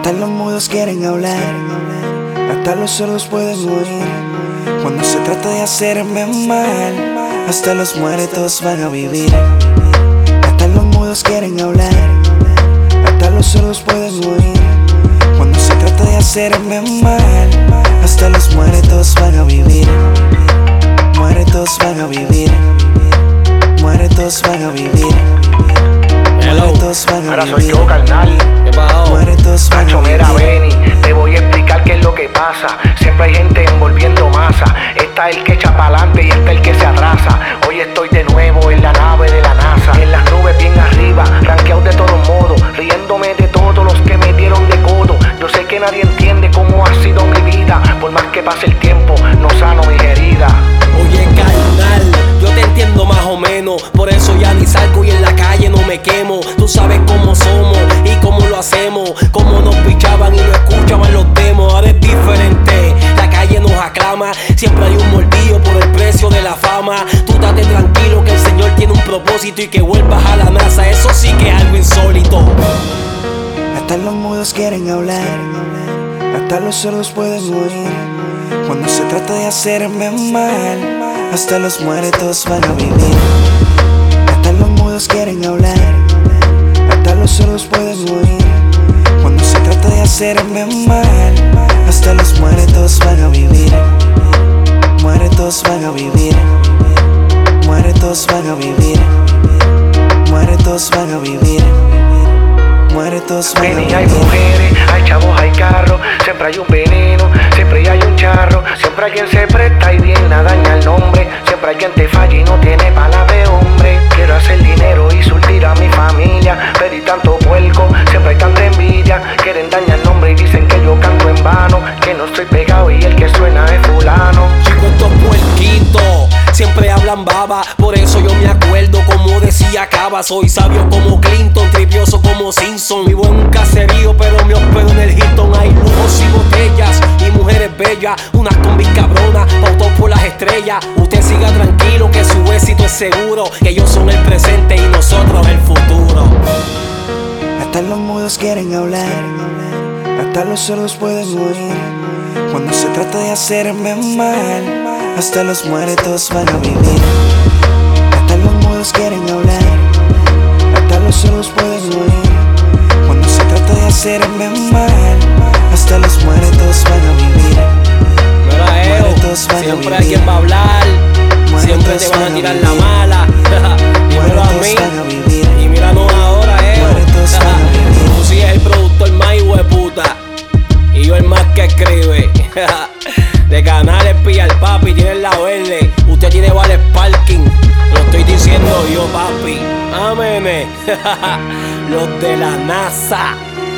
Hasta los mudos quieren hablar, hasta los sordos pueden oír. Cuando se trata de hacerme mal, hasta los muertos van a vivir. Hasta los mudos quieren hablar, hasta los sordos pueden oír. Cuando se trata de hacerme mal, hasta los muertos van a vivir. Muertos van a vivir. Muertos van a vivir. Muertos van a Ahora vivir. soy yo, carnal. Muertos van a vivir. Mira, Benny, te voy a explicar qué es lo que pasa. Siempre hay gente envolviendo masa. Está el que echa pa'lante y está el que se atrasa. Hoy estoy de nuevo en la nave de la NASA, en las nubes bien arriba, rankeado de todos modos, riéndome de todos los que me dieron de codo. Yo sé que nadie entiende cómo ha sido mi vida. Por más que pase el tiempo, no sano mis heridas. Oye, carnal, yo te entiendo más o menos. Por eso ya ni salgo y en la calle no me quemo. Tú sabes cómo somos y cómo lo hacemos. Cómo nos pichaban y no escuchaban los demos. Ahora es diferente, la calle nos aclama. Siempre hay un mordido por el precio de la fama. Tú date tranquilo que el Señor tiene un propósito y que vuelvas a la NASA. Eso sí que es algo insólito. Hasta los mudos quieren hablar, hasta los sordos pueden oír. Cuando se trata de hacerme mal, hasta los muertos van a vivir. Hasta los mudos quieren hablar, hasta los sordos pueden oír. Cuando se trata de hacerme mal, hasta los muertos van a vivir. Muertos van a vivir. Muertos van a vivir. Muertos van a vivir. Muertos van a Benny, vivir. hay mujeres, hay chavos, hay carros. Siempre hay un veneno, siempre hay un charro. Siempre hay quien se presta y bien a daña el nombre. Siempre hay quien te falla y no tiene palabra de hombre. Quiero hacer dinero y surtir a mi familia, pero y tanto puerco, siempre hay tanta envidia. Quieren dañar el nombre y dicen que yo canto en vano, que no estoy pegado y el que suena es fulano. Chicos, estos puerquitos siempre hablan baba. Por eso yo me acuerdo como decía Cava. Soy sabio como Clinton, tripioso como Simpson. Vivo en un caserío pero me hospedo en el Hilton. Hay lujos y botellas y mujeres bellas, unas combis cabronas, pautados por las estrellas. Usted siga tranquilo que su éxito es seguro, que ellos son el presente y nosotros el futuro. Hasta los mudos quieren hablar, hasta los sordos pueden oír. Cuando se trata de hacerme mal, hasta los muertos van a vivir. Hasta los mudos quieren hablar, hasta los sordos pueden oír. Cuando se trata de hacerme mal, hasta los muertos van a vivir. Mira, Muertos van a siempre hay vivir. quien va a hablar, siempre te van a tirar la mala. Dímelo a mí, Muertos van a vivir. y míranos ahora, Muertos van a vivir. Tú sí eres el productor más hijueputa y yo el más que escribe. De canales pilla el papi, tiene la verde. Usted tiene vales parking, lo estoy diciendo yo, papi. Amén. Los de la NASA.